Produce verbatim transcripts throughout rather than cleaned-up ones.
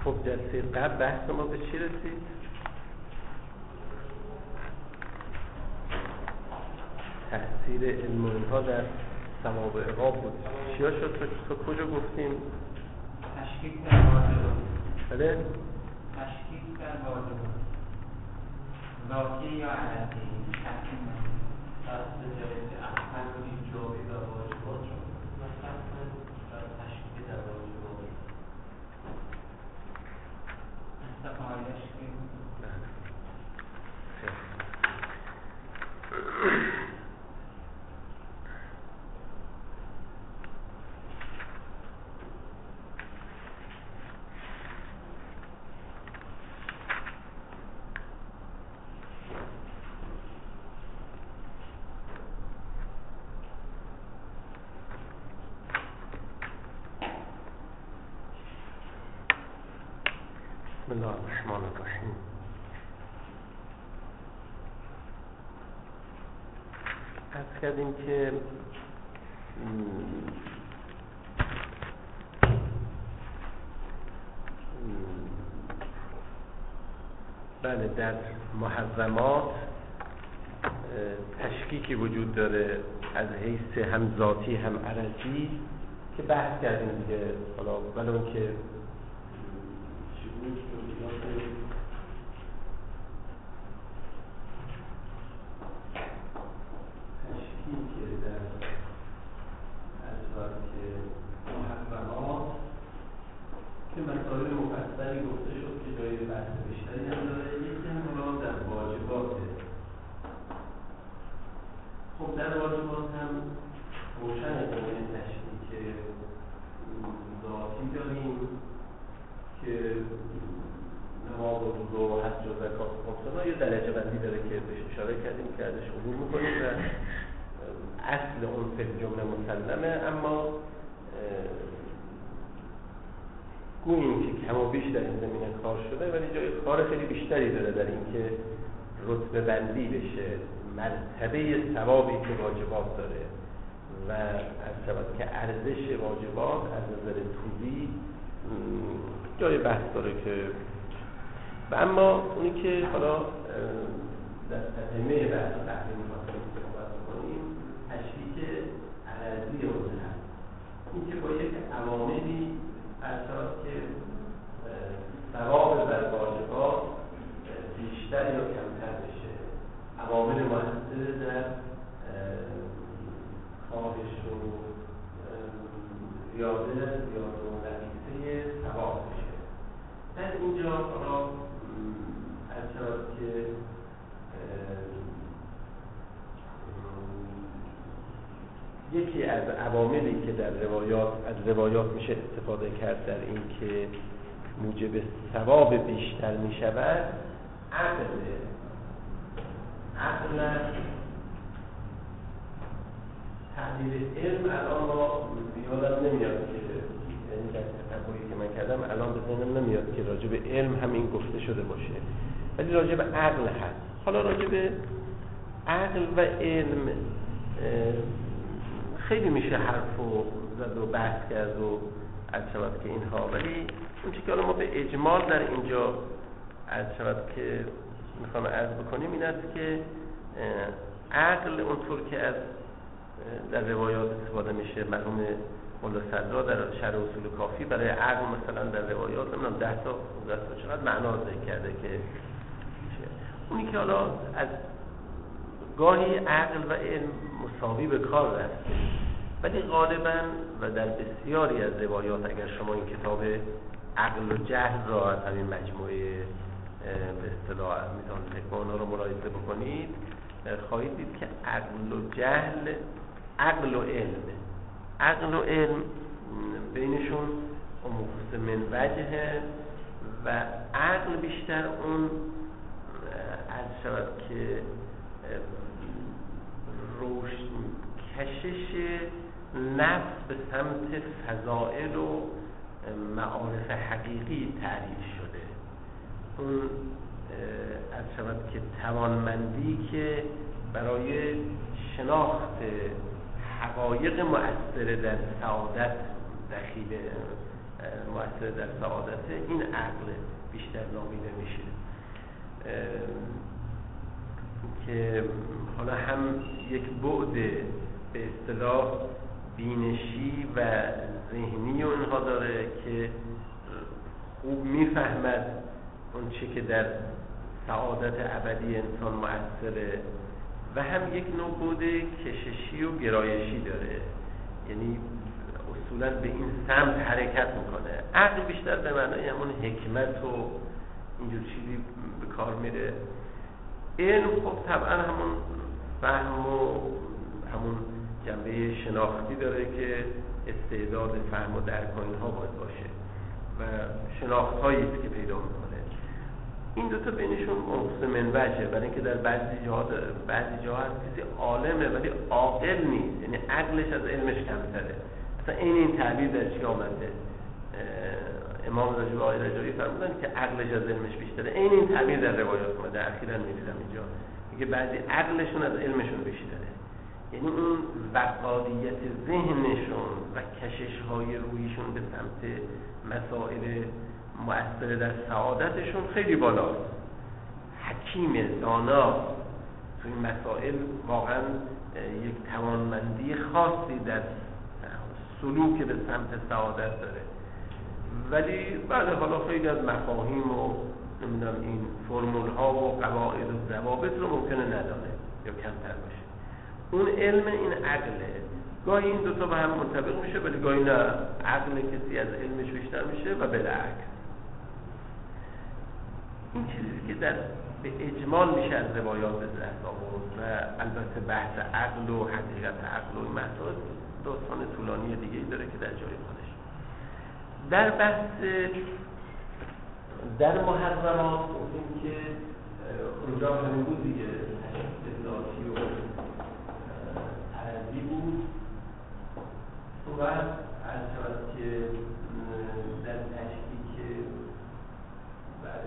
خب جلسه قبل بحث ما به چی رسید؟ تأثیر علم و اینها در ثواب عقاب بود. چیا شد؟ تا کجا گفتیم؟ تشکیک در واجبات. بله؟ تشکیک در واجبات. ذاتی یا عددی تشکیک از جایز احسن و ایجابی و واجبات رو مثلا تشکیک در واجبات استفادهش که بسم الله الرحمن الرحیم. عرض کردیم که بله در محرمات تشکیکی وجود داره از حیث هم ذاتی هم عرضی که بحث کردیم دیگه. حالا ولو که که مسائل مفصلی گفته شد که جای بحث بیشتری هم داره. یکی هم حالا در واجباته. خب در واجبات هم روشن قوانین تشکیک ذاتی داریم که نماز و روزه و حج و زکات و خمسه یه درجه بندی داره که بهش اشاره کردیم که ازش عبور میکنیم و اصل اون فی جمله مسلمه، اما گوییم که کم و بیش در این زمینه کار شده ولی جای کار خیلی بیشتری داره در این که رتبه بندی بشه مرتبه ثوابی که واجبات داره و از شود که ارزش واجبات از نظر طولی جای بحث داره که و اما اونی که حالا در تتمه بحث تحریم می‌خواستیم صحبت کنیم تشکیک عرضی اون هست. این که با یک عواملی اثرات که ثواب بر واجبات بیشتر یا کمتر بشه، عوامل مؤثر در کاهش و زیاده زیاده و نقیصه ثواب بشه. در اینجا حالا اثرات که یکی از عواملی که در روایات از روایات میشه استفاده کرد در این که موجب ثواب بیشتر میشود عقل عقل تعبیر علم الان ما یادم نمیاد که یعنی در تفکری که من کردم الان به ذهنم نمیاد که راجع به علم همین گفته شده باشه ولی راجع به عقل هست. حالا راجع به عقل و علم خیلی میشه حرف و زد و بحث کرد و از شود که اینها، ولی اون چیزی که ما به اجمال در اینجا از شود که میخوام عرض بکنیم این است که عقل اونطور که از در روایات استفاده میشه، مرحوم مولا صدرا در شرح اصول کافی برای عقل مثلا در روایات نمیدونم ده تا ده تا چقدر معنا ذکر کرده که اونی که حالا از گاهی عقل و علم مساوی به کار رفته ولی غالبا و در بسیاری از روایات اگر شما این کتاب عقل و جهل را از همین مجموعه به اصطلاح میزان حکمانا رو ملاحظه بکنید خواهید دید که عقل و جهل عقل و علم عقل و علم بینشون امور من وجه و عقل بیشتر اون از شود که روشن کشش نفس به سمت فضائل و معارف حقیقی تعریف شده. اون از شود که توانمندی که برای شناخت حقایق مؤثر در سعادت دخیل مؤثر در سعادته، این عقل بیشتر نامیده میشه که حالا هم یک بعد به اصطلاح بینشی و ذهنی و اینها داره که خوب میفهمد اون چه که در سعادت ابدی انسان مؤثره و هم یک نوع بعد کششی و گرایشی داره، یعنی اصولا به این سمت حرکت میکنه. عقل بیشتر به معنای همون حکمت و اینجور چیزی به کار میره. علم خب طبعا همون فهم و همون جنبه شناختی داره که استعداد فهم و درک و اینها باید باشه و شناخت هایی است که پیدا میکنه. این دوتا بینشون منقص من وجهه، برای اینکه در بعضی جاها بعضی جاها هست کسی عالمه ولی عاقل نیست، یعنی عقلش از علمش کمتره. مثلا این این تعبیر در چی آمده؟ امام راجب آقای رجایی فرمودن که عقلش از علمش بیشتره. این این تعبیر در روایات اومده، اخیراً می‌دیدم اینجا میگه بعضی عقلشون از علمشون بیشتره، یعنی اون وقاریت ذهنشون و کشش‌های رویشون به سمت مسائل مؤثر در سعادتشون خیلی بالاست. حکیم دانا تو این مسائل واقعا یک توانمندی خاصی در سلوک به سمت سعادت داره، ولی بعد حالا خیلی از مفاهیم و نمیدونم این فرمول ها و قواعد و ضوابط رو ممکنه ندانه یا کمتر باشه. اون علم این عقله، گاهی این دوتا با هم منطبق میشه ولی گاهی نه، عقل کسی از علمش بیشتر میشه و بالعکس. این چیزی که در به اجمال میشه از روایات دست آورد و البته بحث عقل و حقیقت عقل و این مسائل داستان طولانی دیگه‌ای داره که در جای خودش. در بحث در محرمات این که اونجا همین بود دیگه، ذاتی و عرضی بود و از شود که در تشکیک بعد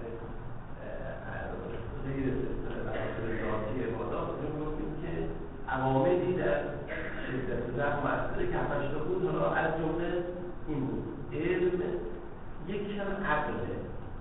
غیر ذاتی عبادات میگفتیم که عواملی در شدت ضعف مؤثره که هفتش تا بود، حالا از جمله این بود علم، یکیشم عقله.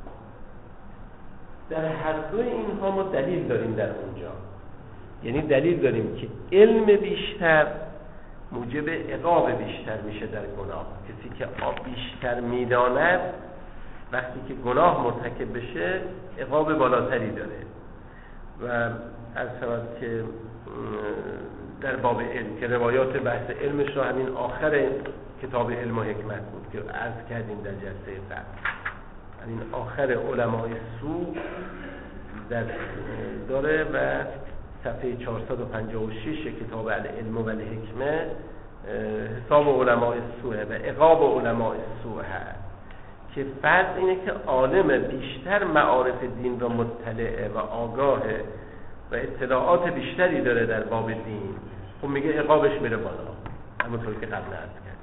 در هر دو اینها ما دلیل داریم در اونجا، یعنی دلیل داریم که علم بیشتر موجب عقاب بیشتر میشه در گناه. کسی که آب بیشتر میداند وقتی که گناه مرتکب بشه عقاب بالاتری داره. و از شود که در باب علم که روایات بحث علمش رو همین آخر کتاب علم و حکمت بود که عرض کردیم در جلسه قبل، همین آخر علمای سو در داره و صفحه چهارصد و پنجاه و شش کتاب العلم و الحکمه حساب علمای سوه و عقاب علمای سوه هست که فرض اینه که عالم بیشتر معارف دین را مطلعه و آگاهه و اطلاعات بیشتری داره در باب دین، خب میگه عقابش میره بالا، همونطور که قبل عرض کردیم.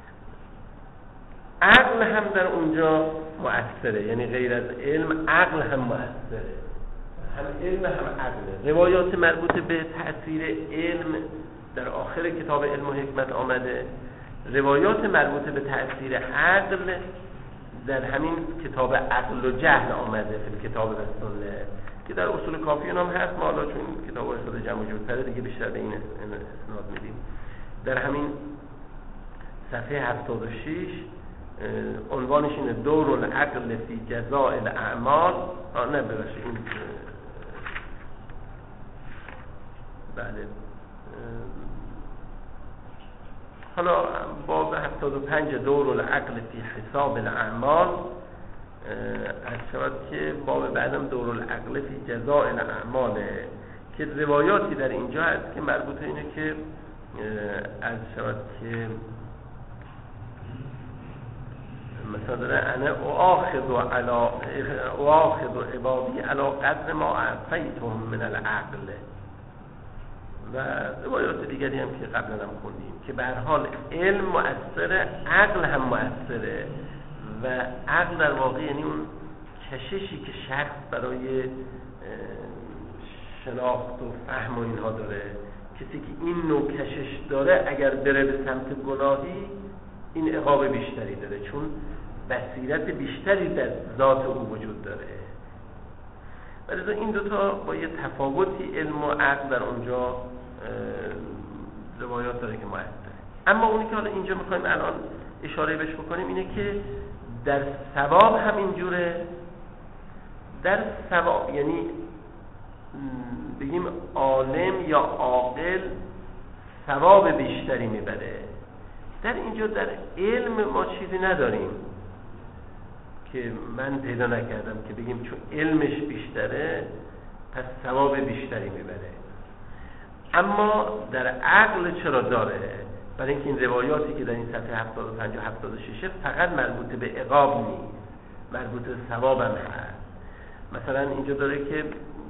عقل هم در اونجا مؤثره، یعنی غیر از علم عقل هم مؤثره، هم علم هم عقل. روایات مربوط به تأثیر علم در آخر کتاب علم و حکمت آمده، روایات مربوط به تأثیر عقل در همین کتاب عقل و جهل آمده، فی کتاب و سنت که در اصول کافی هم هست. ما حالا چون کتاب اصول جمع جورتره دیگه بیشتر به این اسناد میدیم. در همین صفحه هفتاد و شش عنوانش اینه دور العقل فی جزاء الاعمال. نه ببخشید این بله حالا باب هفتاد و پنج دور العقل فی حساب الاعمال از شود که باب بعدم دور العقل فی جزاء الاعمال که روایاتی در اینجا هست که مربوط اینه که از شود که مثلا داره انا اؤاخذ علی اؤاخذ عبادی علی قدر ما اعطیتهم من العقل و روایات دیگری هم که قبلا هم خوندیم که به هر حال علم مؤثره، عقل هم مؤثره و عقل در واقع یعنی اون کششی که شخص برای شناخت و فهم و اینها داره. کسی که این نوع کشش داره اگر بره به سمت گناهی این عقاب بیشتری داره، چون بصیرت بیشتری در ذات او وجود داره. ولی این دوتا با یه تفاوتی علم و عقل در اونجا روایات داره که مؤثره. اما اونی که حالا اینجا میخوایم الان اشاره بهش بکنیم اینه که در ثواب همینجوره. در ثواب یعنی بگیم عالم یا عاقل ثواب بیشتری میبره. در اینجا در علم ما چیزی نداریم که من پیدا نکردم که بگیم چون علمش بیشتره پس ثواب بیشتری میبره. اما در عقل چرا داره؟ برای اینکه این روایاتی که در این صفحه هفتاد و پنج و هفتاد و شش فقط مربوط به عقاب نیست، مربوط به ثواب هم هست. مثلا اینجا داره که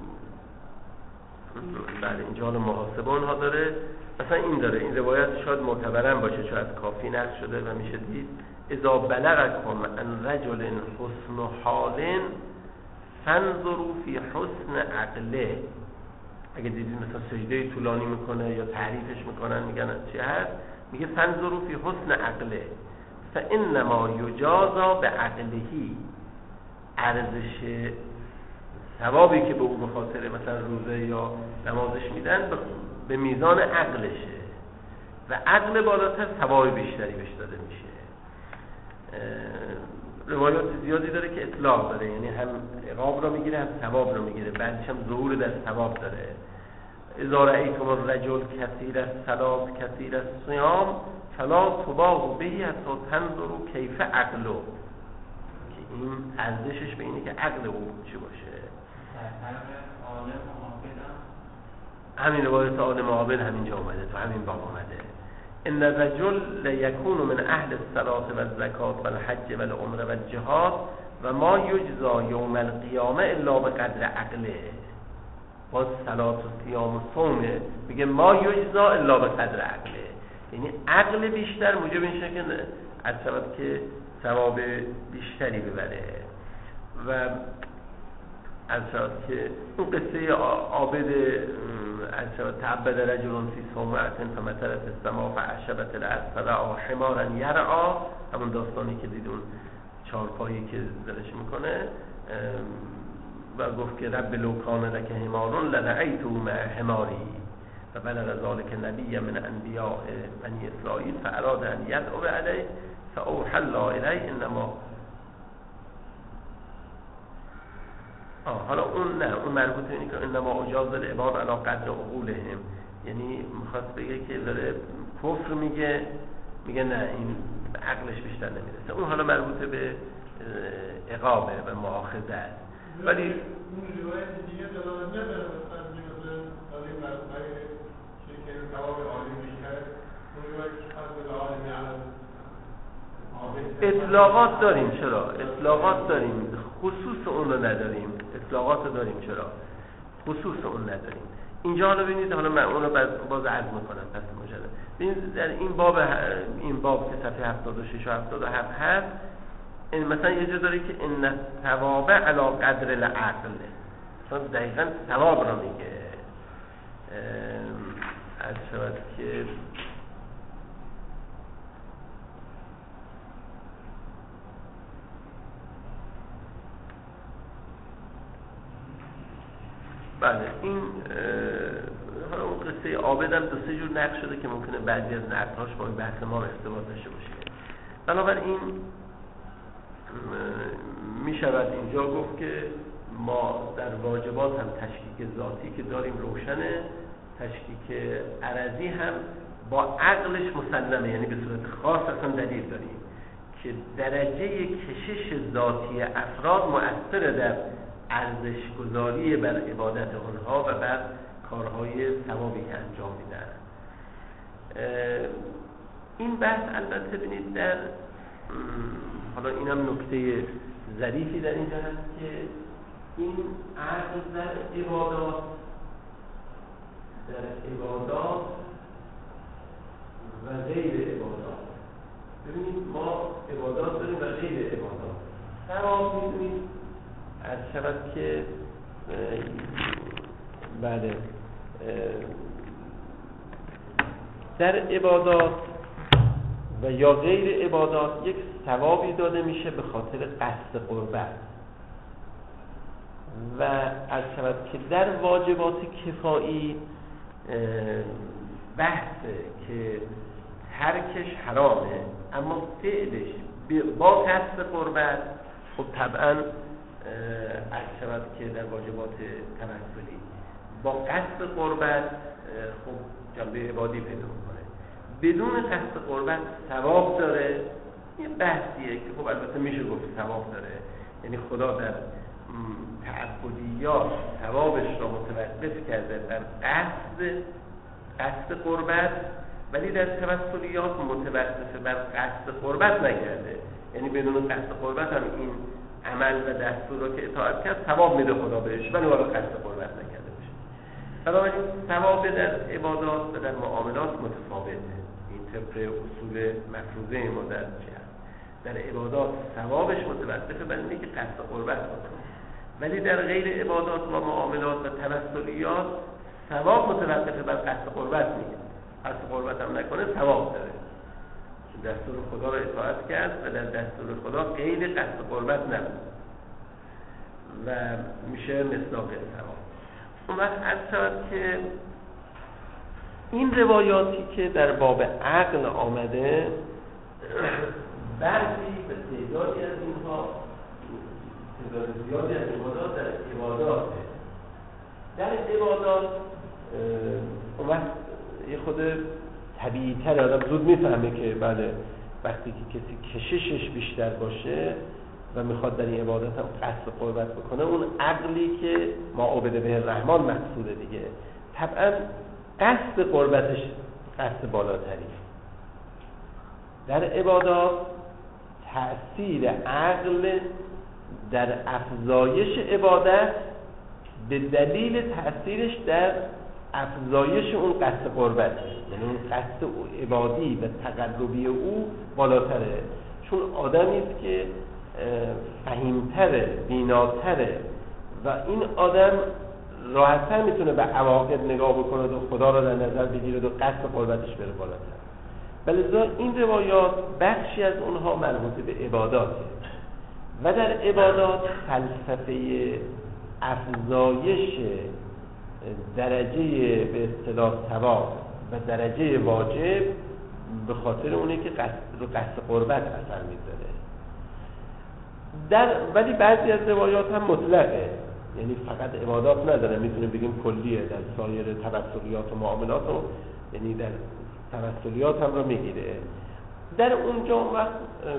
بله اینجا حالا محاسبه اونها داره. مثلا این داره، این روایت شاید معتبرم باشه، شاید کافی نقل شده و میشه دید اذا بلغکم ان رجل حسن حال فانظروا فی حسن عقله. اگه دیدید مثلا سجده طولانی میکنه یا تعریفش میکنن میگن چی هست، میگه فانظروا فی حسن عقله فانما یجازا به عقلهی. ارزش ثوابی که به او به خاطر مثلا روزه یا نمازش میدن به میزان عقلشه و عقل بالاتر ثواب بیشتری بهش داده میشه. روایات زیادی داره که اطلاق داره، یعنی هم عقاب رو میگیره هم ثواب رو میگیره، بعدش هم ظهور در ثواب داره. اذا رأیتم الرجل کثیر الصلاة کثیر الصیام فلا تباهوا به حتی تنظروا کیف عقله، که این ارزشش به اینه که عقل او چی باشه. همین روایت عالم عابد همینجا اومده، تو همین باب اومده. ان الرجل لیکون من اهل الصلاة والزکات والحج والعمره والجهاد و ما یجزا یوم القیامه الا بقدر عقله. باز صلات و صیام و صومه میگه ما یجزا الا بقدر عقله، یعنی عقل بیشتر موجب میشه که از سبب که ثواب بیشتری ببره. و از سبب که اون قصه عابد از سبب تعبد رجل فی صومعه فمثلت السماء فعشبت الاسفل حمارا یرعا، همون داستانی که دیدون چارپایی که زلش میکنه و گفت که رب لو کان لک حمار لرعیته مع حماری و بلغ ذلک نبی من انبیاء بنی اسرائیل فاراد ان یدعو علیه فاوحی الله الیه انما آه حالا اون نه اون مربوط به اینه که انما اجاز العباد علی قدر عقولهم، یعنی میخواست بگه که داره کفر میگه میگه نه این عقلش بیشتر نمیرسه. اون حالا مربوط به عقابه و مؤاخذه است. ولی اون روایت دیگه دلالت نداره مثلا مثلا برای برای که ثواب عالی بیشتره. اون روایت خاص به عالم علم اطلاقات داریم، چرا؟ اطلاقات داریم، خصوص اون رو نداریم. اطلاقات داریم، چرا؟ خصوص اون نداریم. اینجا حالا ببینید، حالا من اون رو باز عرض میکنم پس مجرد. ببینید در این باب این باب که صفحه هفتاد و شش و هفتاد و هفت هست، این مثلا یه جا داره که ان ثواب علی قدر العقل، چون دقیقاً ثواب رو میگه. از شود که بله این حالا اون قصه عابد هم دو سه جور نقل شده که ممکنه بعضی از نقل‌هاش با این بحث ما ارتباط داشته باشه. بنابراین می شود اینجا گفت که ما در واجبات هم تشکیک ذاتی که داریم روشنه، تشکیک عرضی هم با عقلش مسلمه، یعنی به صورت خاص اصلا دلیل داریم که درجه کشش ذاتی افراد مؤثر در ارزش گذاری بر عبادت اونها و بر کارهای ثوابی که انجام میدن. این بحث البته ببینید در حالا اینم نکته ظریفی در اینجا هست که این عقل در عبادات در عبادات و غیر عبادات، ببینید ما عبادات داریم و غیر عبادات. ثواب میدونید از شود که بله در عبادات و یا غیر عبادات یک ثوابی داده میشه به خاطر قصد قربت. و از شود که در واجبات کفایی بحثه که ترکش حرامه اما فعلش با قصد قربت خب طبعا از شود که در واجبات توسلی با قصد قربت خب جنبه عبادی پیدا میکنه، بدون قصد قربت ثواب داره. یه بحثیه که خب البته میشه گفت ثواب داره، یعنی خدا در تعبدیات ثوابش را متوقف کرده در قصد قصد قربت، ولی در توسلیات متوقف بر قصد قربت نکرده، یعنی بدون قصد قربت هم این عمل و دستور رو که اطاعت کرد ثواب میده خدا بهش، ولی والا قصد قربت نکرده باشه. بنابراین ثواب در عبادات و در معاملات متفاوته. این طبق اصول مفروضه ما در چه هست؟ در عبادات ثوابش متوقفه بر اینکه قصد قربت کنه، ولی در غیر عبادات و معاملات و توسلیات ثواب متوقفه بر قصد قربت نیست. قصد قربت هم نکنه ثواب داره، دستور خدا را اطاعت کرد و در دستور خدا غیر قصد قربت نبود و میشه مصداق ثواب. اون وقت عرض شود که این روایاتی که در باب عقل آمده بعضی به تعدادی از اینها تعداد زیادی از عبادات در عباداته. در عبادات اون وقت یه خود طبیعی تر آدم زود میفهمه که بله وقتی که کسی کششش بیشتر باشه و میخواد در این عبادت هم قصد قربت بکنه، اون عقلی که ما عبده به الرحمن مقصوده دیگه، طبعا قصد قربتش قصد بالاتری. در عبادات تأثیر عقل در افزایش عبادت به دلیل تأثیرش در افزایش اون قصد قربته، یعنی اون قصد عبادی و تقربی او بالاتره، چون آدمی است که فهیمتره، بیناتره و این آدم راحت‌تر میتونه به عواقب نگاه بکنه و خدا را در نظر بگیره و قصد قربتش بره بالاتر. بلذا این روایات بخشی از اونها مربوط به عباداته و در عبادات فلسفه افزایش درجه به اصطلاح ثواب و درجه واجب به خاطر اونه که قصد رو قصد قربت اثر میذاره. در ولی بعضی از روایات هم مطلقه، یعنی فقط عبادات نداره، میتونه بگیم کلیه، در سایر توسلیات و معاملات رو، یعنی در توسلیات هم رو میگیره. در اونجا وقت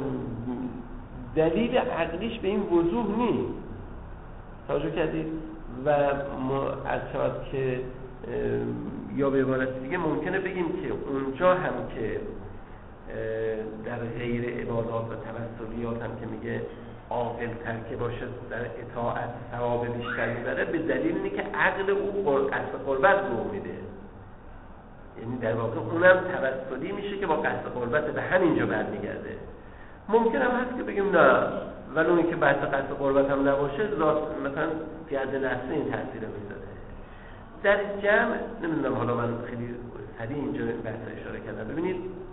دلیل عقلیش به این وضوح نیست، توجه کردید؟ و از شود که یا به عبارت دیگه ممکنه بگیم که اونجا هم که در غیر عبادات و توسلیات هم که میگه عاقل ترکه باشه در اطاعت ثواب بیشتر میبره، به دلیل اینه که عقل او قصد قربت رو میده، یعنی در واقع اونم توسلی میشه که با قصد قربت به همینجا برمیگرده. ممکن هم هست که بگیم نه، ولی اونی که بحث قصد قربت هم نباشه مثلا گرد لحظه این تاثیر میذاره. در جمع نمیدونم، حالا من خیلی سریع اینجا بحث اشاره کردم. ببینید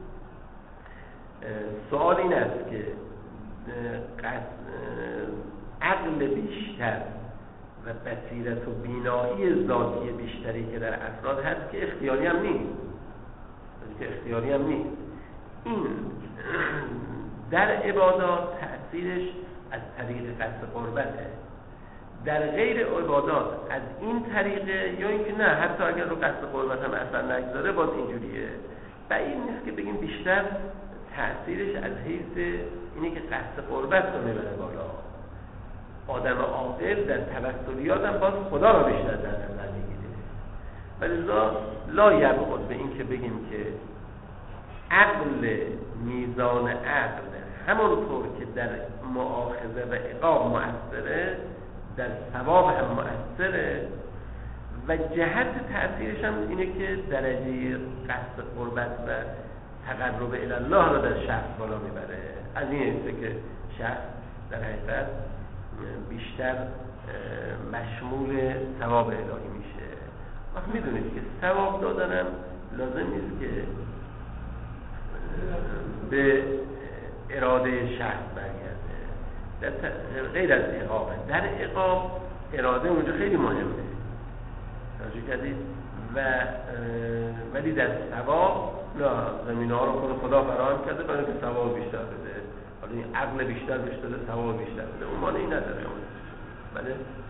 سوال این است که عقل بیشتر و بصیرت و بینایی ذاتی بیشتری که در افراد هست که اختیاری هم نیست که اختیاری هم نیست این در عبادات تأثیرش از طریق قصد قربته، در غیر عبادات از این طریقه، یا اینکه نه حتی اگر رو قصد قربت هم اثر نگذاره باز اینجوریه. و این نیست که بگیم بیشتر تأثیرش از حیث اینه که قصد قربت رو میبره بالا. آدم عاقل در توسلیات هم باز خدا رو بیشتر در نظر میگیره. ولی لا یبعد به این که بگیم که عقل، میزان عقل همونطور که در مؤاخذه و عقاب مؤثره، در ثواب هم مؤثره و جهت تأثیرش هم اینه که درجه قصد قربت و تقرب الی الله رو در شخص بالا میبره. از این حیثه که شخص در حقیقت بیشتر مشمول ثواب الهی میشه. وقت میدونید که ثواب دادنم لازم نیست که به اراده شخص برگرده. در ت... غیر از عقاب، در عقاب اراده اونجا خیلی مهمه توجه کردید و ولی در ثواب نه، زمینه ها رو خود خدا فراهم کرده برای اینکه ثواب بیشتر بده. حالا این عقل بیشتر بهش داده، ثواب بیشتر بده، اون معنی نداره. بله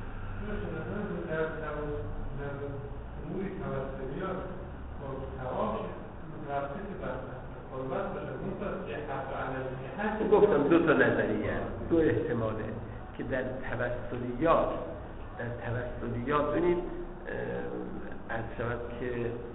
اموری توسلیات با ثواب رفتی که بر قربت باشه اون یه حق علیه گفتم دو تا نظریه دو احتماله که در توسلیات در توسلیات ببینید از شود که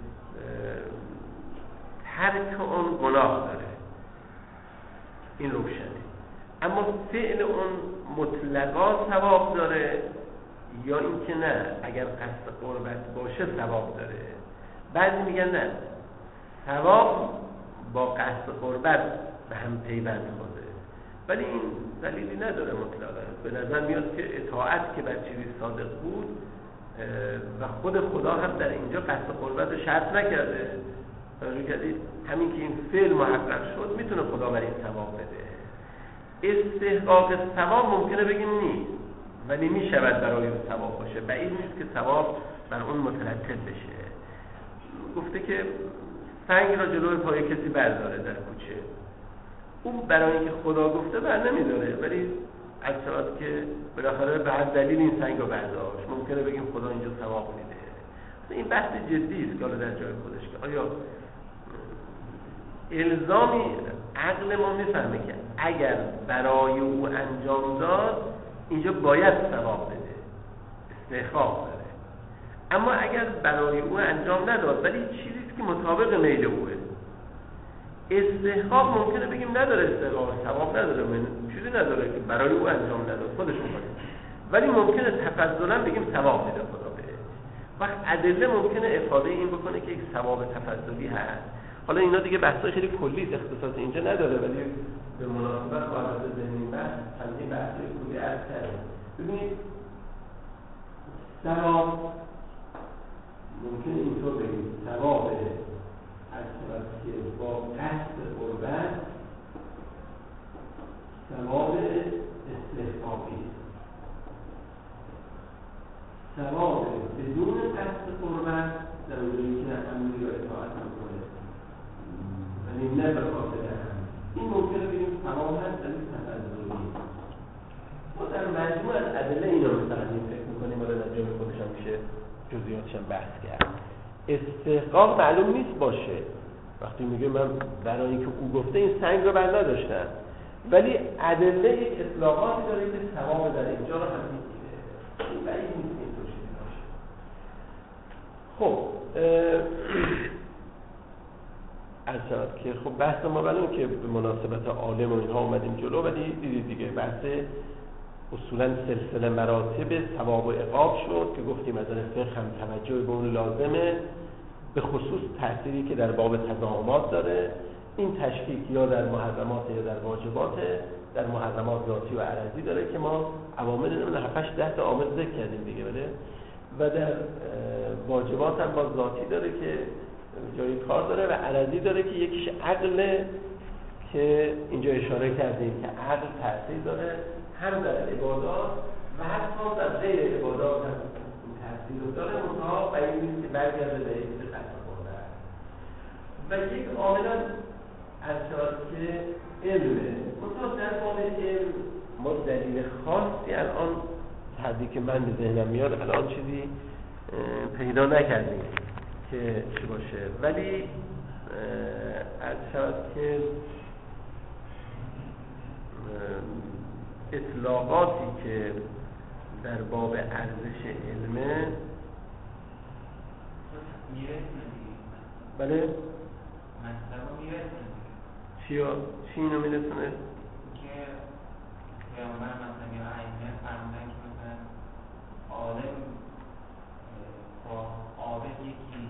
ترک اون گناه داره، این روشنه، اما فعل اون مطلقا ثواب داره یا اینکه نه اگر قصد قربت باشه ثواب داره. بعضی میگن نه، ثواب با قصد قربت به هم پیوند خوده، ولی این دلیلی نداره مطلقا. به نظر میاد که اطاعت که بر چیزی صادق بود و خود خدا هم در اینجا قصد قربت رو شرط نکرده. توجه کردید؟ همین که این فعل محقق شد میتونه خدا بر این ثواب بده. استحقاق ثواب ممکنه بگیم نیست، ولی میشود برای اون ثواب باشه. بعید نیست که ثواب بر اون مترتب بشه. گفته که سنگ را جلوی پای کسی برداره در کوچه، اون برای اینکه خدا گفته بر نمیداره، ولی از شود که بالاخره به هر دلیل این سنگ رو برداشت، ممکنه بگیم خدا اینجا ثواب میده. این بحث جدی است که حالا در جای خودش که آیا الزامی عقل ما میفهمه که اگر برای او انجام داد اینجا باید ثواب بده، استحقاق داره. اما اگر برای او انجام نداد ولی چیزی که مطابق میل اوه، استحقاق ممکنه بگیم نداره، استحقاق ثواب نداره، من چیزی نداره که برای او انجام نداد، خودش میکنه، ولی ممکنه تفضلا بگیم ثواب میده خدا بده. وقت ادله ممکنه افاده این بکنه که یک ثواب تفضلی هست. حالا اینا دیگه بحثای خیلی کلی اختصاص اینجا نداره، ولی به مناسبت با حالت ذهنی بحث چندین بحثای کلی عرض کردیم. ببینید ثواب ممکنه اینطور بگیم ثواب از طرف که با قصد قربت ثواب استحقاقی، ثواب بدون قصد قربت در اونجایی که امری و اطاعت میکنه ولی نه به خاطر هم، این ممکنه بگیم ثواب هست ولی تفضلی. ما در مجموع از ادله اینا رو تقدیم فکر میکنیم، ولی در جای خودش هم میشه جزئیاتش هم بحث کرد. استحقاق معلوم نیست باشه، وقتی میگه من برای اینکه او گفته این سنگ رو بر نداشتم، ولی ادله یک اطلاقاتی داره که ثواب در اینجا رو هم میگیره، این بعید نیست این تو چیزی باشه. خب از شد که خب بحث ما بلون که به مناسبت عالم و اینها اومدیم جلو، ولی دیدید دیگه بحث اصولا سلسله مراتب ثواب و عقاب شد که گفتیم از فقه هم توجه به اون لازمه، به خصوص تأثیری که در باب تضامنات داره. این تشکیک یا در محرمات یا در واجبات، در محرمات ذاتی و عرضی داره که ما عوامل نمیدونه هفت هشت ده تا عامل ذکر کردیم دیگه، بله. و در واجبات هم با ذاتی داره که جای کار داره و عرضی داره که یکیش عقله که اینجا اشاره کردیم که عقل تأثیر داره هم در عبادات و حتی در غیر عبادات هم تأثیر داره. اونها باید نیست که برگرده به یک قصد خورده و یک عامل از شاید که علمه. اونها در باب علم ما دلیل خاصی الان حدی که من به ذهنم میاد الان چیزی پیدا نکردیم که چی باشه، ولی از شاید که اطلاقاتی که در باب ارزش علمه بله چی چی اینو میرسونه؟ که پیامبر مثلا یا ائمه فرمودن که مثلا عالم با عابد یکی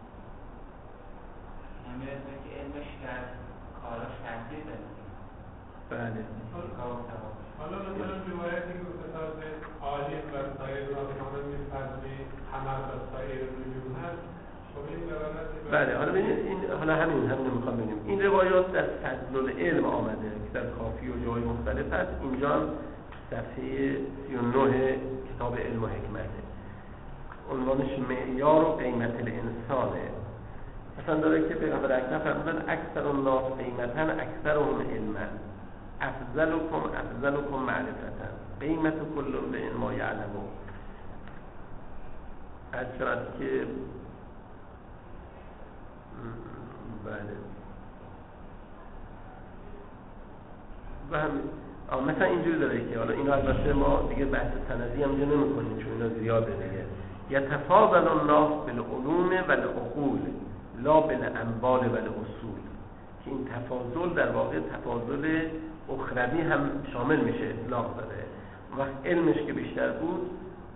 نمیرسونه که علمش در کاراش تاثیر داره. بله. حالا مثلا روایتی که کتاب عالی و سایر را کامل می‌فرمایید همه و سایر وجود هست، بله حالا ببینید این حالا همین همین میخوام ببینیم این روایات در فضل العلم آمده که در کافی و جای مختلف هست. اینجا هم صفحه سی و نه کتاب علم و حکمته، عنوانش معیار و قیمت الانسانه. مثلا داره که پیغمبر اکرم فرمودن اکثر الناس قیمتا اکثرهم علما افضلکم افضلکم معرفتا قیمت کل امرئ ما یعلمه. از شرط که بله و هم مثلا اینجوری داره که حالا اینو البته ما دیگه بحث سندی هم اینجا نمی کنیم چون اینا زیاده دیگه. یتفاضل الناس بالعلوم والعقول لا بالاموال والاصول، که این تفاضل در واقع تفاضل اخروی هم شامل میشه، اطلاق داره. وقت علمش که بیشتر بود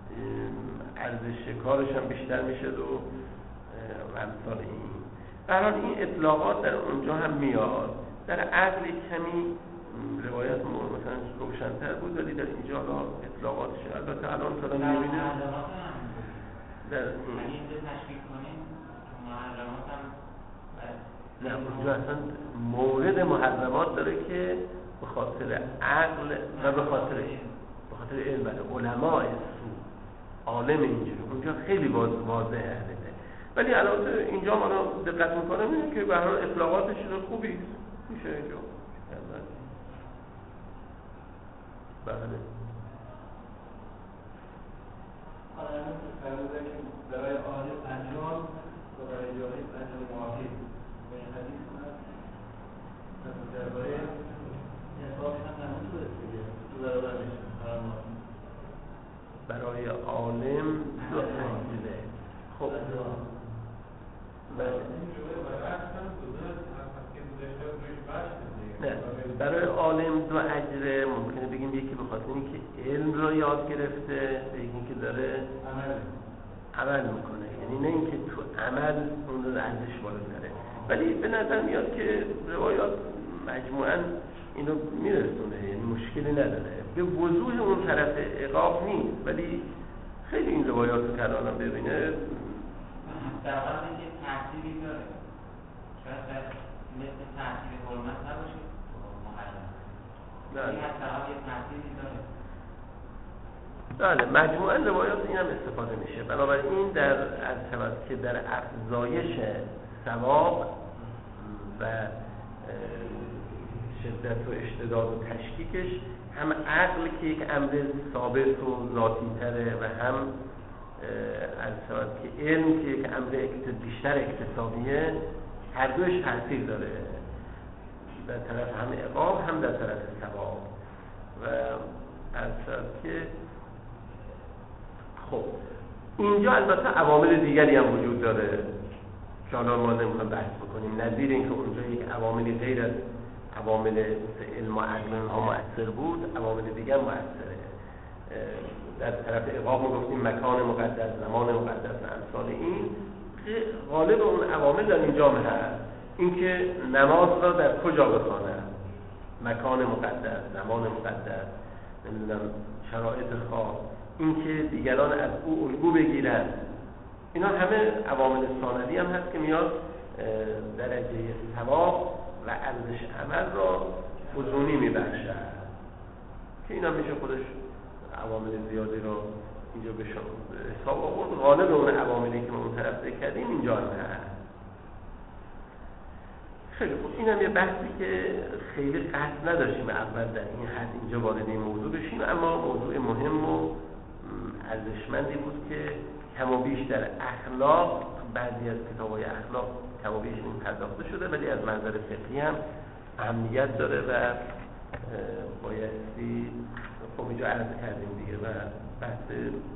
ارزش کارش هم بیشتر میشه و امثال این. در حال این اطلاقات در اونجا هم میاد. در عقل کمی روایت مثلا روشن‌تر بود ولی در اینجا حالا اطلاقاتش البته الان تا دارم می‌بینیم در این تشکیل کنیم محرمات هم نه اونجا اصلا مورد محرمات داره که به خاطر عقل و به خاطر به خاطر علم و علماء سو عالم اینجوری اونجا خیلی واضحه هسته. ولی البته اینجا ما رو دقت می‌کنم اینه که به هر حال اطلاقاتش خوبی میشه اینجا. بله حالا همین که فرموده که برای عالم انجام و برای جاهل انجام موافق و این حدیث هست درباره انصافش هم همینطوره دیگه تو برابرش برای عالم دو اجره. خب بله نه برای عالم دو اجره ممکنه بگیم یکی به خاطر اینکه علم رو یاد گرفته، یکی که داره عمل عمل میکنه، یعنی نه اینکه تو عمل اون رو ارزش بالاتره. ولی به نظر میاد که روایات مجموعاً اینو میرسونه، یعنی مشکلی نداره. به وضوح اون طرف عقاب نیست ولی خیلی این روایات رو کلانم ببینه در واقع اینکه تأثیری داره، شاید مثل تأثیر حرمت نباشه این حتی یه تأثیری داره. بله مجموعاً روایات این هم استفاده میشه. بنابراین در از شود که در افزایش ثواب و شدت و اشتداد و تشکیکش هم عقل که یک امر ثابت و ذاتی تره و هم از شود که علم که یک امر بیشتر اکتسابیه، هر دوش تأثیر داره در طرف هم عقاب هم در طرف ثواب. و از شود که خب اینجا البته عوامل دیگری هم وجود داره که حالا ما نمیخوایم بحث بکنیم، نظیر اینکه اونجا یک عواملی غیر از عوامل علم و عقل ها مؤثر بود، عوامل دیگر مؤثره. در طرف عقاب ما گفتیم مکان مقدس، زمان مقدس و امثال این غالب اون عوامل در اینجا هست. اینکه نماز را در کجا بخوانند، مکان مقدس، زمان مقدس، نمیدونم شرایط خاص، اینکه دیگران از او الگو بگیرند، اینا همه عوامل ثانوی هم هست که میاد درجه ثواب و ارزش عمل را فزونی میبخشد که اینا میشه خودش عوامل زیادی رو اینجا به حساب آورد. غالب اون عواملی که ما اون طرف ذکر کردیم اینجا هم هست. خیلی خوب، این هم یه بحثی که خیلی قصد نداشتیم اول در این حد اینجا وارد این موضوع بشیم، اما موضوع مهم و ارزشمندی بود که کم و بیش در اخلاق، بعضی از کتاب‌های اخلاق کم و بیش این پرداخته شده ولی از منظر فقهی هم اهمیت داره و بایستی خب اینجا عرض کردیم دیگه و بحث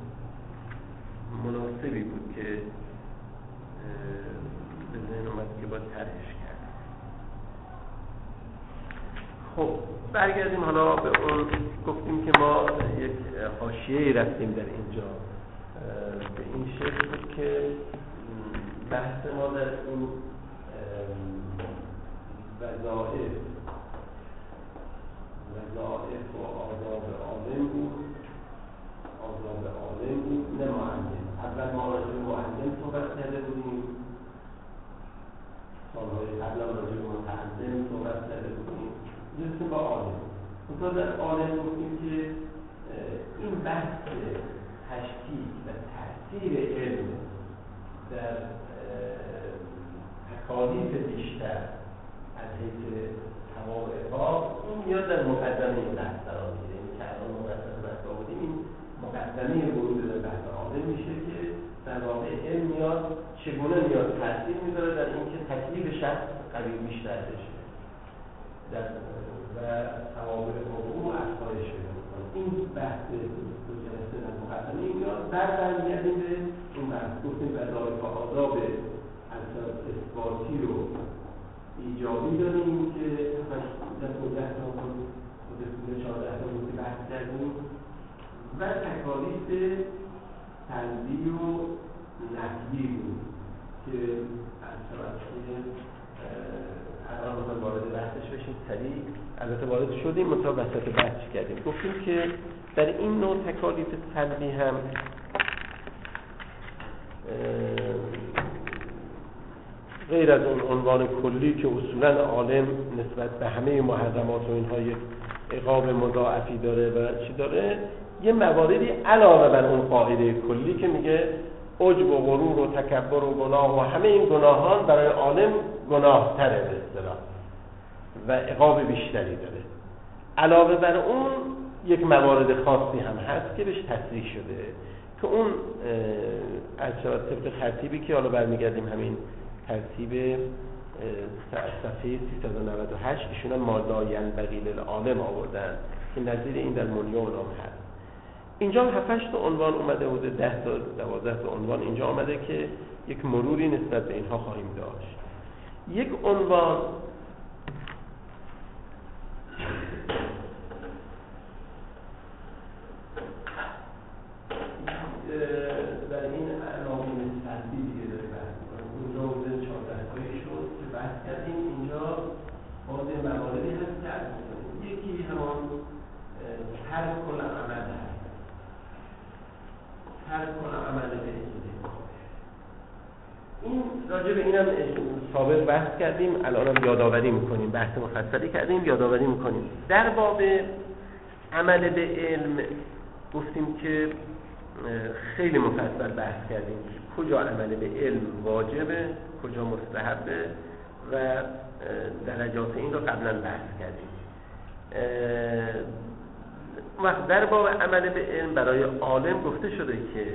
مناسبی بود که به ذهن اومد که باید طرحش کرد. خب برگردیم حالا به اون، گفتیم که ما یک حاشیه‌ای رفتیم در اینجا به این شکل بود که بحث ما در این وظایف وظایف و آداب عالم بود، آداب عالم بود نه معلم. اول ما راجع به معلم صحبت کرده بودیم مسئله بکنیم جلسه با عالم. منتها در عالم گفتیم که این بحث تشکیک و تأثیر علم در تکالیف بیشتر از حیث ثواب عقاب این میاد در مقدمه این بحث قرار میگیره. یعنی که الان مقدمه بحث آمدیم این مقدمه ورود در بحث عالم میشه که در واقع علم میاد چگونه میاد تأثیر میذاره در اینکه تکلیف شخص قوی بیشتر بشه در و ثواب عقوق و افزایش پیدا میکنه. این بحث دو جلسه در مقدمه این میاد بعد برمیگردیم به این بحث گفتیم وظایف و آداب اثباتی رو ایجابی داریم که در مدت تا مدت چهارده تا بود بحث کردیم و تکالیف سلبی و نفی بود که از طرف الان میخوایم وارد بحثش بشیم سریع. البته وارد شدیم منتها وسط بحث کردیم. گفتیم که در این نوع تکالیف سلبی هم غیر از اون عنوان کلی که اصولاً عالم نسبت به همه محرمات و اینها یک عقاب مضاعفی داره و چی داره، یه مواردی علاوه بر اون قاعده کلی که میگه عجب و غرور و تکبر و گناه و همه این گناهان برای عالم گناه تره به اصطلاح و عقاب بیشتری داره. علاوه بر اون یک موارد خاصی هم هست که بهش تصریح شده که اون از طبق ترتیبی که حالا برمیگردیم همین ترتیب صفحه سیصد و نود و هشت ایشون هم ما لا ینبغی للعالم آوردن که نظیر این در منیع علوم هست. اینجا هم هفت هشت تا عنوان اومده بوده، ده تا دوازده تا عنوان اینجا آمده که یک مروری نسبت به اینها خواهیم داشت. یک عنوان در این عناوین سلبی دیگه داره بحث می‌کنه. اونجا بوده چهارده تایی شد که بحث کردیم. اینجا باز مواردی هست که عرض می‌کنیم. یکی همان ترک العمل هست. ترک العمل به این راجع به اینم سابق بحث کردیم، الان هم یادآوری می‌کنیم، بحث مفصلی کردیم، یادآوری می‌کنیم. در باب عمل به علم گفتیم که خیلی مفصل بحث کردیم کجا عمل به علم واجبه، کجا مستحبه و درجات این رو قبلا بحث کردیم. وقت در باب عمل به علم برای عالم گفته شده که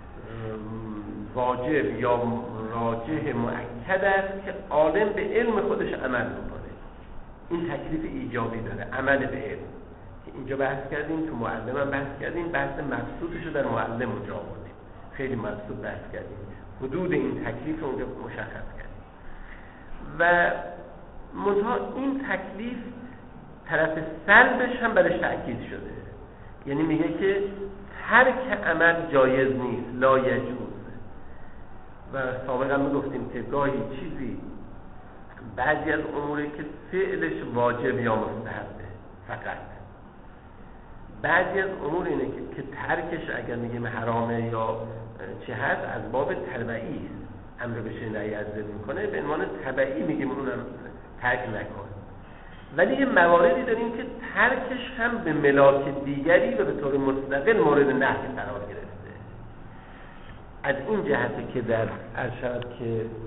واجب یا راجح مؤکد است که عالم به علم خودش عمل بکنه. این تکلیف ایجابی داره عمل به علم که اینجا بحث کردیم، تو معلم هم بحث کردیم، بحث مبسوطش رو در معلم اونجا آوردیم، خیلی مبسوط بحث کردیم، حدود این تکلیف اونجا مشخص کردیم و منتها این تکلیف طرف سلبش هم برش تأکید شده. یعنی میگه که ترک عمل جایز نیست، لا یجوز. و سابقا هم گفتیم که گاهی چیزی بعضی از اموری که فعلش واجب یا مستحبه فقط، بعضی از امور اینه که, که ترکش اگر میگیم حرامه یا چه هست از باب تبعی است، امر به شیء نهی از ذکر میکنه، به عنوان تبعی میگیم اونم ترک نکن. ولی یه مواردی داریم که ترکش هم به ملاک دیگری و به طور مستقل مورد نهی قرار گرفته. از این جهته که در ارشد که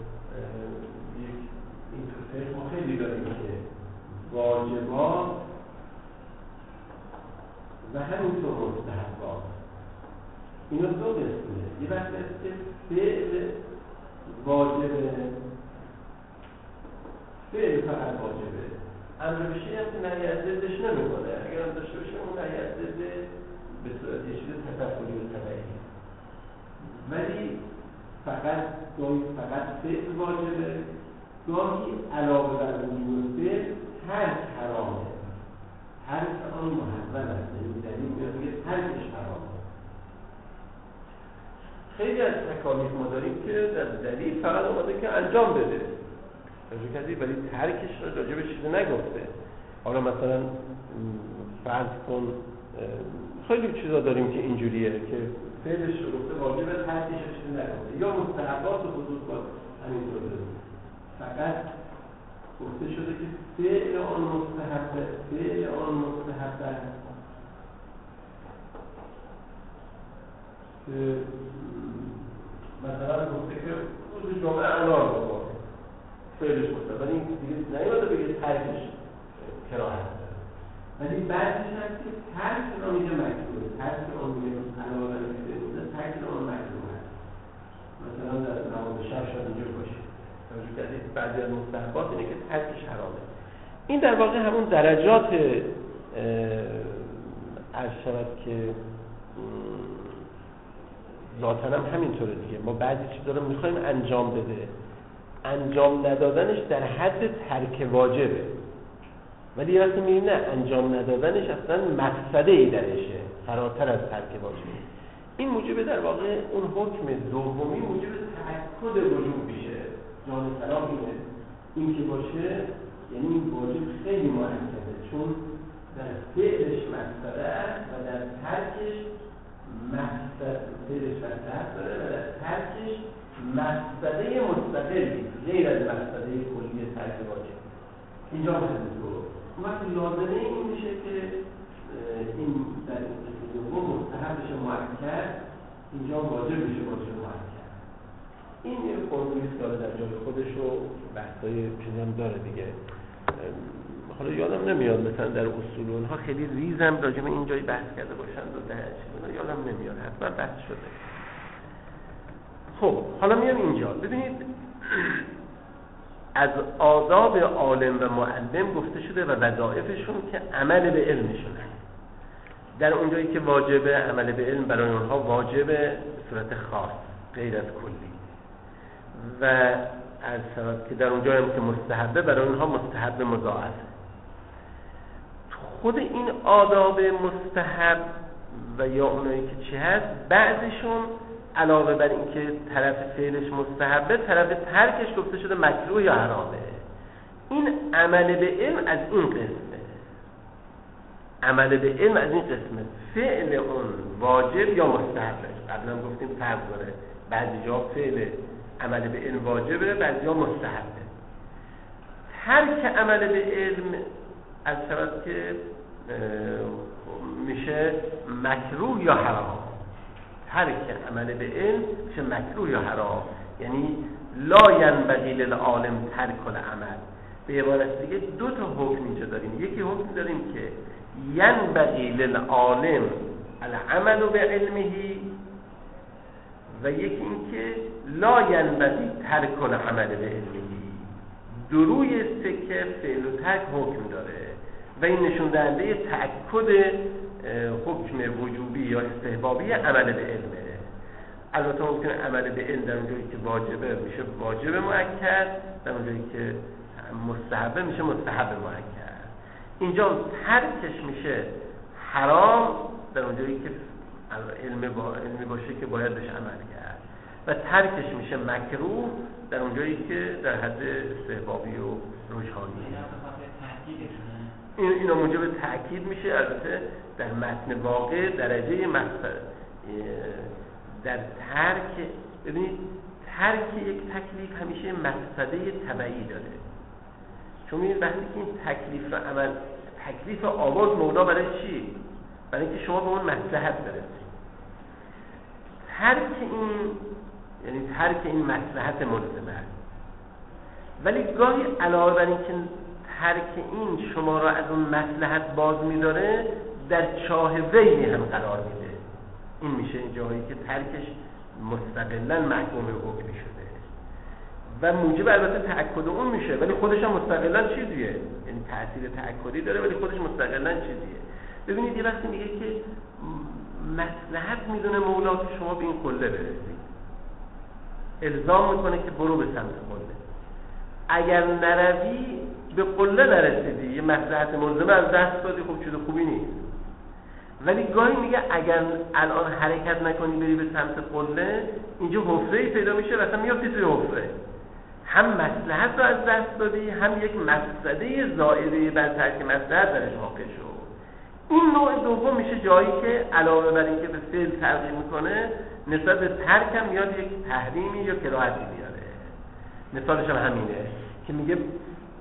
این تو ما خیلی داریم که واجبات و همینطور مستحبات اینا دو قسمه. یه وقت است که فعل واجبه، فعل فقط واجبه، امر به شیء هم که نهی از ضدش نمیکنه. اگر هم داشته باشه اون نهی از ضد به صورت یه چیز تفکری و تبعی، ولی فقط گاهی فقط فعل واجبه، گاهی علاوه بر وجود فعل ترک حرامه، ترک آن محرم است. یعنی دلیل میگه ترکش حرامه. خیلی از تکالیف ما داریم که در دلیل فقط اومده که انجام بده راجع کردی، ولی ترکش رو راجع به چیزی نگفته. حالا مثلا فرض کن خیلی چیزا داریم که اینجوریه که فعلش رو گفته واجبه، ترکش رو چیزی نگفته، یا مستحبات و خصوص با همینطور داریم. فقط گفته شده که فعل آن مستحبه، فعل آن مستحبه است که مثلا گفته که روز جمعه انار بخور، فعلش مستحبه، ولی این دیگه نیومده بگه ترکش کراهت داره. ولی بعضیش هست که ترک را میگه مکروه، ترک آن میگه علاوه بر اینکه بوده ترک آن مکروه هست. مثلا در نماز شب شاید اینجا باشه، توجه کردید بعضی از مستحبات اینه که ترکش حرامه. این در واقع همون درجات عرض شود که ذاتاً هم همینطوره دیگه. ما بعضی چیزا رو میخوایم انجام بده، انجام ندادنش در حد ترک واجبه، ولی وقتی میبینیم نه انجام ندادنش اصلا مقصده ای درشه، فراتر از ترک واجبه. این موجب در واقع اون حکم دومی موجب تأکد وجوب میشه. جان سلام اینه این که باشه یعنی این واجب خیلی مؤکده، چون در فعلش مقصده است و در ترکش مقصد فعلش مقصد داره و در ترکش مقصده مستقلی غیر از مقصده کلی ترک واجب. اینجا همینطور. وقت لازمه این میشه که این در قسم دوم مستحبش مؤکد، اینجا واجب میشه واجب مؤکد. این یه فرمولیست داره در جای خودش و بحثای چیزی هم داره دیگه. حالا یادم نمیاد مثلا در اصول اونها خیلی ریزم راجع به این جایی بحث کرده باشند و ده چیزا یادم نمیاد، حتما بحث شده. خب حالا میام اینجا ببینید از آداب عالم و معلم گفته شده و وظایفشون که عمل به علمشون هست. در اونجایی که واجبه عمل به علم برای اونها واجبه به صورت خاص غیر از کلی، و از سبب که در اونجا هم که مستحبه برای اونها مستحب مضاعف. خود این آداب مستحب و یا اونایی که چی هست، بعضشون علاوه بر این که طرف فعلش مستحبه، طرف ترکش گفته شده مکروه یا حرامه. این عمل به علم از این قسمه، عمل به علم از این قسمه، فعل اون واجب یا مستحبه. قبلا گفتیم فرق داره، بعضی جا فعل عمل به علم واجبه، بعضی جا مستحبه. ترک عمل به علم از طرف که میشه مکروه یا حرام. ترک عمل به علم میشه مکروه یا حرام، یعنی لا ینبغی للعالم ترک العمل. به عبارت دیگه دو تا حکم اینجا داریم. یکی حکم داریم که ینبغی للعالم العمل به علمه، و یکی این که لا ینبغی ترک العمل به علمه. دروی سکه فعل و ترک حکم داره و این نشون دهنده تأکد حکم وجوبی یا استحبابی عمل به علمه. البته ممکنه عمل به علم در اونجایی که واجبه میشه واجب مؤکد، در اونجایی که مستحبه میشه مستحب مؤکد. اینجا ترکش میشه حرام در اونجایی که علم با علمی باشه که باید بهش عمل کرد، و ترکش میشه مکروه در اونجایی که در حد استحبابی و روحانی. این اینا موجب تأکید میشه. البته در متن واقع درجه مقصد در ترک، ببینید ترک یک تکلیف همیشه مقصده تبعی داره. چون میبینید وقتی که این تکلیف رو عمل، تکلیف آواز مولا برای چی؟ برای اینکه شما به اون مصلحت برسید. ترک این یعنی ترک این مصلحت ملزمه است، ولی گاهی علاوه بر اینکه ترک این شما را از اون مصلحت باز می‌داره، در چاه وی هم قرار میده. این میشه این جایی که ترکش مستقلاً محکوم به حکم شده و موجب البته تأکد اون میشه، ولی خودش هم مستقلاً چیزیه، یعنی تأثیر تأکدی داره ولی خودش مستقلاً چیزیه. ببینید یه وقتی میگه که مصلحت میدونه مولا که شما به این قله برسید، الزام میکنه که برو به سمت قله. اگر نروی به قله نرسیدی، یه مصلحت ملزمه از دست دادی، خب چیز خوبی نیست. ولی گاهی میگه اگر الان حرکت نکنی بری به سمت قله، اینجا حفره‌ای پیدا میشه و اصلا میافتی توی حفره. هم مصلحت رو از دست دادی، هم یک مفسده زائده بر ترک مصلحت درش واقع شد. این نوع دوم میشه جایی که علاوه بر اینکه به فعل ترغیب میکنه، نسبت به ترک هم میاد یک تحریمی یا کراهتی میاره. مثالش هم همینه که میگه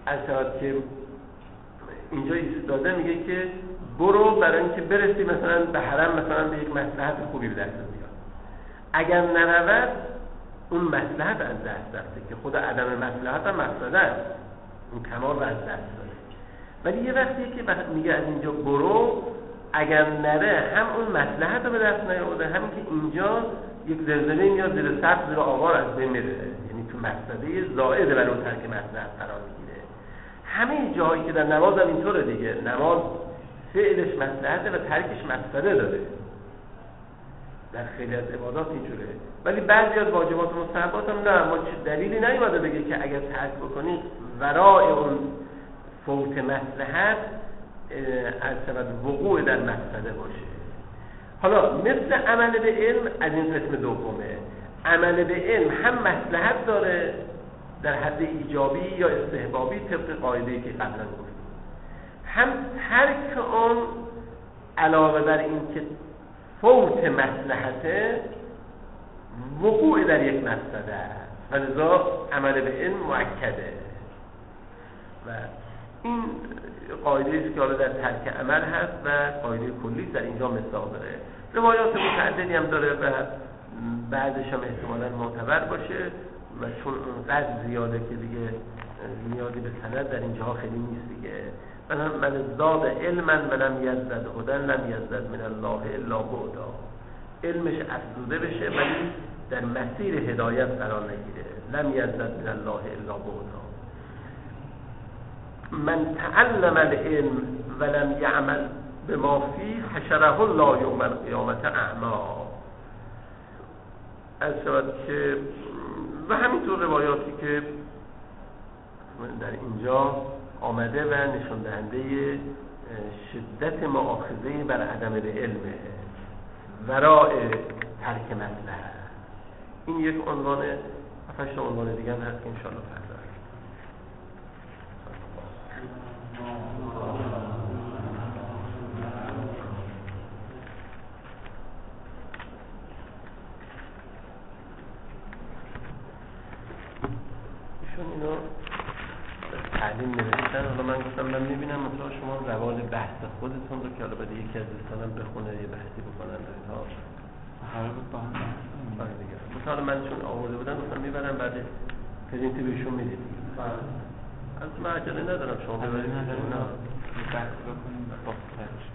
از شود که اینجا ایستاده میگه که برو برای اینکه برسی مثلا به حرم مثلا به یک مصلحت خوبی به دست بیاد. اگر نرود اون مصلحت از دست رفته که خود عدم مصلحت هم مقصده است، اون کمال رو از دست داده. ولی یه وقتی که میگه از اینجا برو، اگر نره هم اون مصلحت رو به دست نیاورده، همین که اینجا یک زلزله میاد زیر سقف زیر آوار از بین میره، یعنی تو مقصده زائد برای اون ترک مصلحت قرار میگیره. همه جایی که در نماز هم اینطوره دیگه، نماز فعلش مصلحته و ترکش مقصده داره، در خیلی از عبادات اینجوره. ولی بعضی از واجبات و مستحبات هم نه، ما چه دلیلی نیومده بگه که اگر ترک بکنی ورای اون فوت مصلحت از سبب وقوع در مقصده باشه. حالا مثل عمل به علم از این قسم دومه، عمل به علم هم مصلحت داره در حد ایجابی یا استحبابی طبق قاعده‌ای که قبلا گفتیم، هم ترک اون علاوه بر این که فوت مصلحته وقوع در یک مقصده است و لذا عمل به علم مؤکده. و این قاعده است که حالا در ترک عمل هست و قاعده کلی در اینجا مصداق داره. روایات متعددی هم داره و بعدش هم احتمالاً معتبر باشه و چون اونقدر زیاده که دیگه نیازی به سند در اینجاها خیلی نیست دیگه. من ازداد علما ولم یزدد هدن لم یزدد من الله الا بعدا. علمش افزوده بشه ولی در مسیر هدایت قرار نگیره، لم یزدد من الله الا بعدا. من تعلم العلم ولم یعمل بما فیه حشره الله یوم القیامت اعما. از شود که و همینطور روایاتی که در اینجا آمده و نشان دهنده شدت مؤاخذه بر عدم علمه ورای ترک مصلحت. این یک عنوان، هفت عنوان دیگه هم هست که انشاءالله فردا ایشون اینو تعلیم نوشتن. حالا من گفتم من میبینم مثلا شما روال بحث خودتون رو که حالا باید یکی از دوستانم بخونه یه بحثی بکنن در اینها قرار بود با هم آره دیگه. مثلا من چون آورده بودم مثلا میبرم بعد پرینتی بهشون میدید. از من عجله ندارم شما ببرید. نه بحث بکنیم با